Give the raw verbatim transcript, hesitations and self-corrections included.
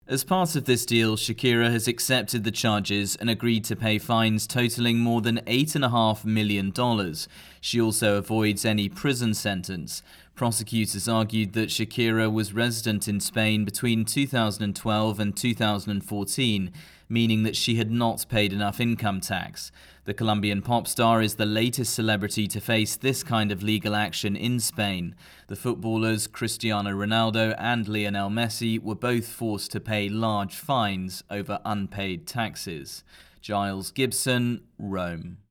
As part of this deal, Shakira has accepted the charges and agreed to pay fines totaling more than eight point five million dollars. She also avoids any prison sentence. Prosecutors argued that Shakira was resident in Spain between two thousand twelve and two thousand fourteen, meaning that she had not paid enough income tax. The Colombian pop star is the latest celebrity to face this kind of legal action in Spain. The footballers Cristiano Ronaldo and Lionel Messi were both forced to pay large fines over unpaid taxes. Giles Gibson, Rome.